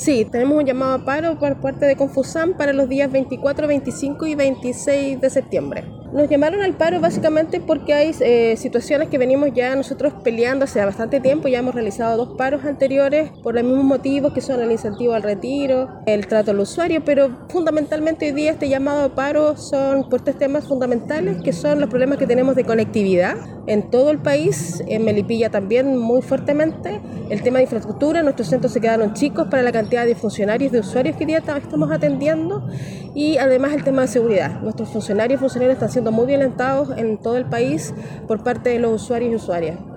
Sí, tenemos un llamado a paro por parte de Confusam para los días 24, 25 y 26 de septiembre. Nos llamaron al paro básicamente porque hay situaciones que venimos ya nosotros peleando hace bastante tiempo. Ya hemos realizado 2 paros anteriores por los mismos motivos, que son el incentivo al retiro, el trato al usuario, pero fundamentalmente hoy día este llamado a paro son por 3 temas fundamentales, que son los problemas que tenemos de conectividad en todo el país, en Melipilla también muy fuertemente, el tema de infraestructura. Nuestros centros se quedaron chicos para la cantidad de funcionarios, de usuarios que hoy día estamos atendiendo, y además el tema de seguridad. Nuestros funcionarios están siendo muy violentados en todo el país por parte de los usuarios y usuarias.